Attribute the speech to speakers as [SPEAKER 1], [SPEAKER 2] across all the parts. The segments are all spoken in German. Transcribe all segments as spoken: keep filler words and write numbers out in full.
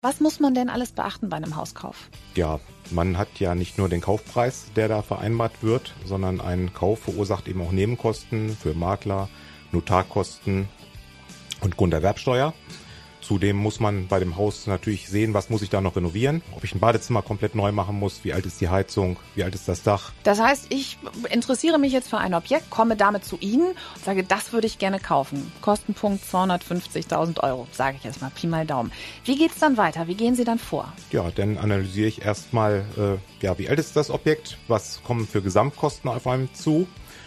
[SPEAKER 1] Was muss man denn alles beachten bei einem Hauskauf?
[SPEAKER 2] Ja, man hat ja nicht nur den Kaufpreis, der da vereinbart wird, sondern ein Kauf verursacht eben auch Nebenkosten für Makler, Notarkosten und Grunderwerbsteuer. Zudem muss man bei dem Haus natürlich sehen, was muss ich da noch renovieren, ob ich ein Badezimmer komplett neu machen muss, wie alt ist die Heizung, wie alt ist das Dach.
[SPEAKER 1] Das heißt, ich interessiere mich jetzt für ein Objekt, komme damit zu Ihnen und sage, das würde ich gerne kaufen. Kostenpunkt zweihundertfünfzigtausend Euro, sage ich jetzt mal, Pi mal Daumen. Wie geht's dann weiter? Wie gehen Sie dann vor?
[SPEAKER 2] Ja, dann analysiere ich erstmal, äh, ja, wie alt ist das Objekt, was kommen für Gesamtkosten auf einem zu,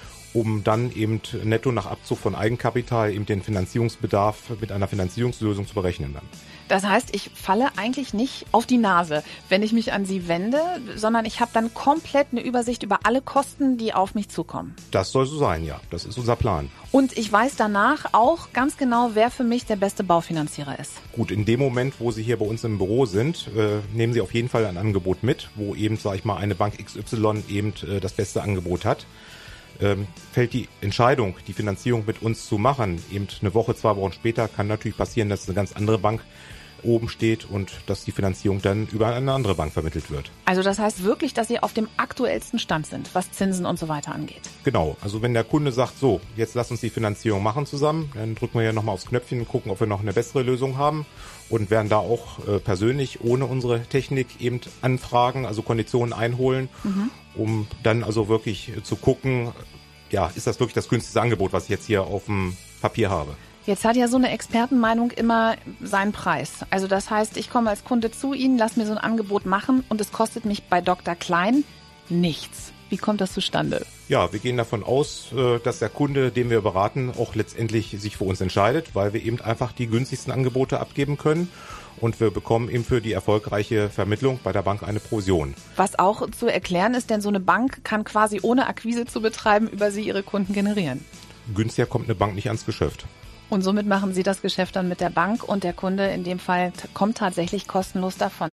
[SPEAKER 2] um dann eben netto nach Abzug von Eigenkapital eben den Finanzierungsbedarf mit einer Finanzierungslösung zu berechnen dann.
[SPEAKER 1] Das heißt, ich falle eigentlich nicht auf die Nase, wenn ich mich an Sie wende, sondern ich habe dann komplett eine Übersicht über alle Kosten, die auf mich zukommen.
[SPEAKER 2] Das soll so sein, ja. Das ist unser Plan.
[SPEAKER 1] Und ich weiß danach auch ganz genau, wer für mich der beste Baufinanzierer ist.
[SPEAKER 2] Gut, in dem Moment, wo Sie hier bei uns im Büro sind, äh, nehmen Sie auf jeden Fall ein Angebot mit, wo eben, sage ich mal, eine Bank X Y eben äh, das beste Angebot hat. Ähm, fällt die Entscheidung, die Finanzierung mit uns zu machen, eben eine Woche, zwei Wochen später, kann natürlich passieren, dass eine ganz andere Bank oben steht und dass die Finanzierung dann über eine andere Bank vermittelt wird.
[SPEAKER 1] Also das heißt wirklich, dass Sie auf dem aktuellsten Stand sind, was Zinsen und so weiter angeht?
[SPEAKER 2] Genau, also wenn der Kunde sagt, so, jetzt lass uns die Finanzierung machen zusammen, dann drücken wir ja nochmal aufs Knöpfchen und gucken, ob wir noch eine bessere Lösung haben und werden da auch äh, persönlich ohne unsere Technik eben anfragen, also Konditionen einholen, mhm. um dann also wirklich zu gucken, ja, ist das wirklich das günstigste Angebot, was ich jetzt hier auf dem Papier habe.
[SPEAKER 1] Jetzt hat ja so eine Expertenmeinung immer seinen Preis. Also das heißt, ich komme als Kunde zu Ihnen, lasse mir so ein Angebot machen und es kostet mich bei Doktor Klein nichts. Wie kommt das zustande?
[SPEAKER 2] Ja, wir gehen davon aus, dass der Kunde, den wir beraten, auch letztendlich sich für uns entscheidet, weil wir eben einfach die günstigsten Angebote abgeben können. Und wir bekommen eben für die erfolgreiche Vermittlung bei der Bank eine Provision.
[SPEAKER 1] Was auch zu erklären ist, denn so eine Bank kann quasi ohne Akquise zu betreiben über Sie ihre Kunden generieren.
[SPEAKER 2] Günstiger kommt eine Bank nicht ans Geschäft.
[SPEAKER 1] Und somit machen Sie das Geschäft dann mit der Bank und der Kunde in dem Fall kommt tatsächlich kostenlos davon.